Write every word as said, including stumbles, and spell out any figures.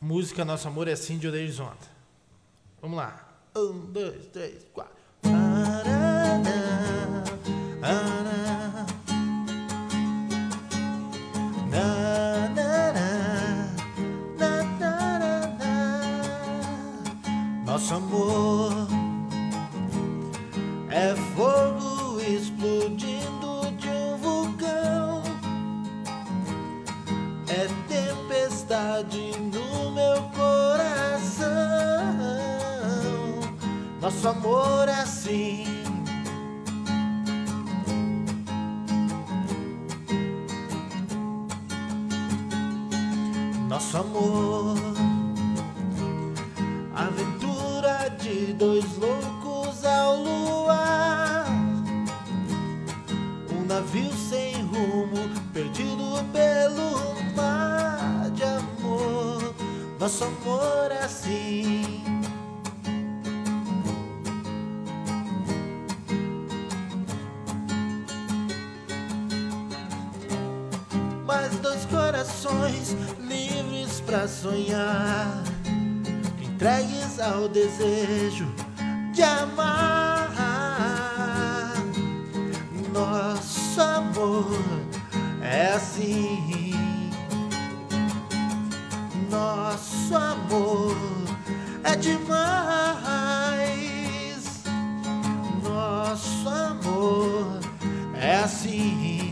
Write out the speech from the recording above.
Música Nosso Amor é Assim, de Odair Zonta. Vamos lá. Um, dois, três, quatro. Nosso amor é fogo explodindo de um vulcão, é tempestade no meu coração. Nosso amor é assim. Nosso amor, aventura de dois loucos ao luar, um navio sem rumo, perdido pelo mar de amor. Nosso amor é assim. Mais dois corações livres pra sonhar, entregues ao desejo de amar. Nosso amor é assim. Nosso amor é demais. Nosso amor é assim.